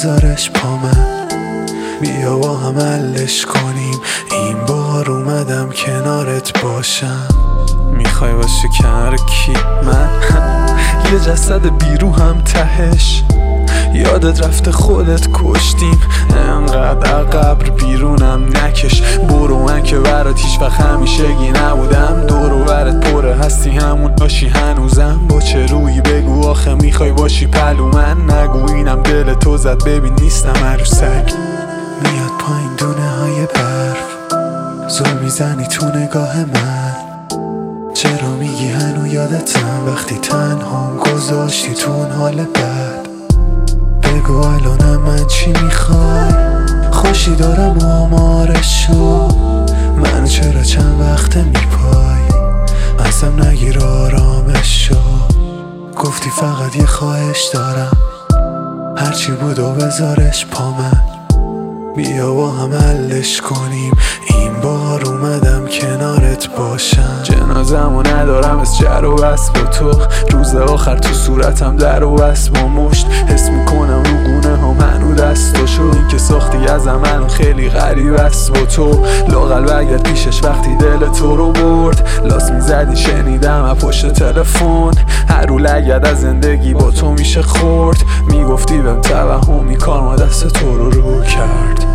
بذارش پا من، بیا با هم حلش کنیم. این بار اومدم کنارت باشم. میخوای باشی کنار کی؟ من یه جسد بیروحم تهش، یادت رفته خودت کشتیم. انقدر قبر بیرونم نکش، برو من که برات هیچ وقت همیشگی نبودم. دور و برت پره هستی همون باشی هنوزم. با چه روی بگو آخه میخوای باشی پلو من؟ نگو اینم دل تو زد ببین نیستم عروسک. میاد پایین دونه های برف، زل میزنی تو نگاه من. چرا میگی هنو یادتم وقتی تنهام گذاشتی تو اون حال بد؟ بگو الانم من چی میخوای؟ خوشی دارم آمارشو، منو چرا چند وقته میپای؟ ازم نگیر آرامشو. گفتی فقط یه خواهش دارم، هرچی بود و بذارش پا من، بیا با هم حلش کنیم. این بار اومدم کنارت باشم. جنازمو ندارم از جر و بس با تو، روز آخر تو صورتم در و بس با مشت. حس میکنم رو گونه ها منو دستاشو، این که ساختی ازم منو خیلی غریب است با تو. لااقل بگرد پیشش وقتی دل تو رو برد، لاس میزدی شنیدم از پشت تلفن. هر رو لگد از زندگی با تو میشه خورد، میگفتی بهم توهمی کار ما دست تو رو کرد.